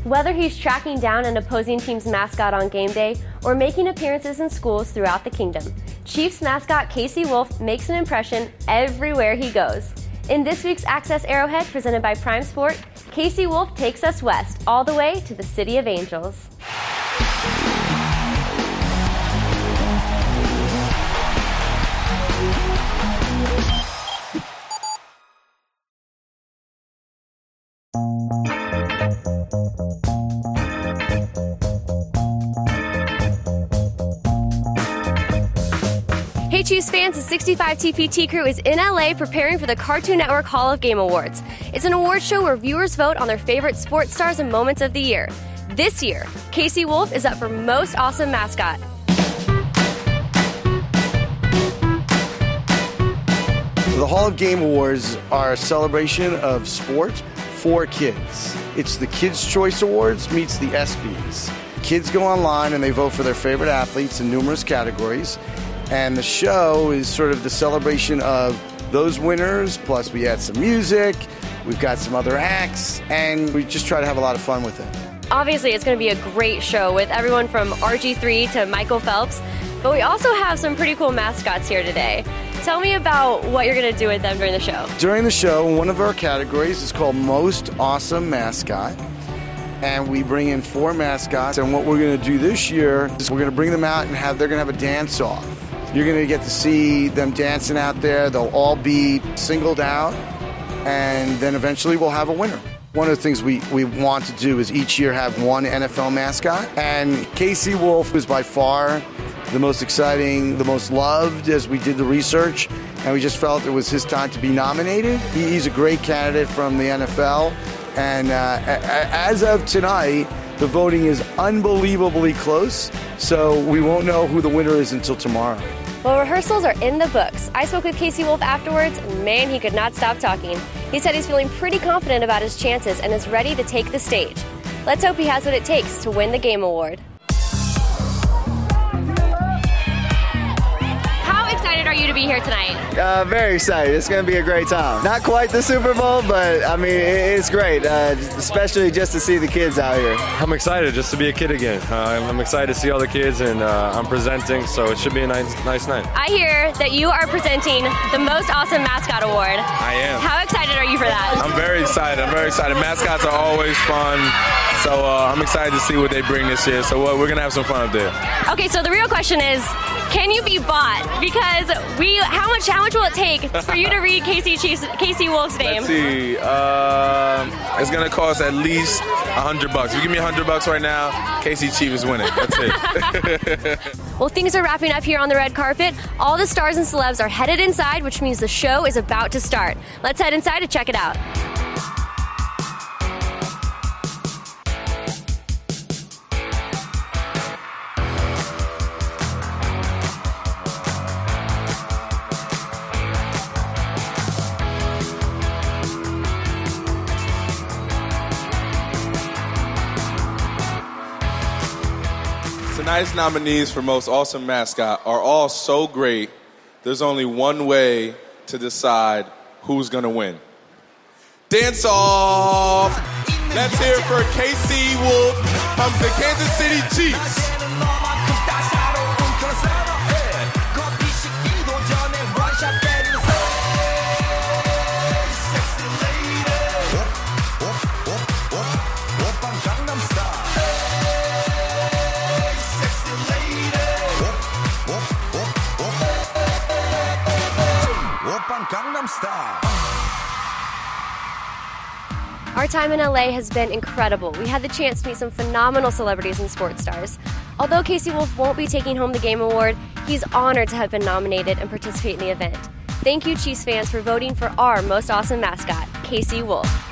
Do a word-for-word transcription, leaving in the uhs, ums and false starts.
Whether he's tracking down an opposing team's mascot on game day or making appearances in schools throughout the kingdom, Chiefs mascot Casey Wolf makes an impression everywhere he goes. In this week's Access Arrowhead, presented by Prime Sport, Casey Wolf takes us west, all the way to the City of Angels. Hey Chiefs fans, the sixty-five T P T crew is in L A preparing for the Cartoon Network Hall of Game Awards. It's an award show where viewers vote on their favorite sports stars and moments of the year. This year, Casey Wolf is up for Most Awesome Mascot. The Hall of Game Awards are a celebration of sport for kids. It's the Kids' Choice Awards meets the ESPYs. Kids go online and they vote for their favorite athletes in numerous categories. And the show is sort of the celebration of those winners, plus we add some music, we've got some other acts, and we just try to have a lot of fun with it. Obviously, it's going to be a great show with everyone from R G three to Michael Phelps, but we also have some pretty cool mascots here today. Tell me about what you're going to do with them during the show. During the show, one of our categories is called Most Awesome Mascot. And we bring in four mascots, and what we're going to do this year is we're going to bring them out and have they're going to have a dance-off. You're going to get to see them dancing out there. They'll all be singled out, and then eventually we'll have a winner. One of the things we, we want to do is each year have one N F L mascot, and Casey Wolf is by far the most exciting, the most loved as we did the research, and we just felt it was his time to be nominated. He, he's a great candidate from the N F L, and uh, as of tonight, the voting is unbelievably close, so we won't know who the winner is until tomorrow. Well, rehearsals are in the books. I spoke with Casey Wolf afterwards, and man, he could not stop talking. He said he's feeling pretty confident about his chances and is ready to take the stage. Let's hope he has what it takes to win the Game Award. How excited are you to be here tonight? Uh, very excited. It's going to be a great time. Not quite the Super Bowl, but I mean, it's great, uh, especially just to see the kids out here. I'm excited just to be a kid again. Uh, I'm excited to see all the kids, and uh, I'm presenting, so it should be a nice, nice night. I hear that you are presenting the Most Awesome Mascot Award. I am. How excited are you for that? I'm very excited. I'm very excited. Mascots are always fun, so uh, I'm excited to see what they bring this year. So uh, we're going to have some fun up there. Okay, so the real question is, can you be bought? Because we, how much, how much will it take for you to read Casey Chiefs, Casey Wolf's name? Let's see. Uh, it's gonna cost at least a hundred bucks. If you give me a hundred bucks right now, Casey Chief is winning. That's it. Well, things are wrapping up here on the red carpet. All the stars and celebs are headed inside, which means the show is about to start. Let's head inside to check it out. Tonight's nominees for Most Awesome Mascot are all so great, there's only one way to decide who's going to win. Dance off! Let's hear it for Casey Wolf from the Kansas City Chiefs. Our time in L A has been incredible. We had the chance to meet some phenomenal celebrities and sports stars. Although Casey Wolf won't be taking home the Game Award, he's honored to have been nominated and participate in the event. Thank you, Chiefs fans, for voting for our Most Awesome Mascot, Casey Wolf.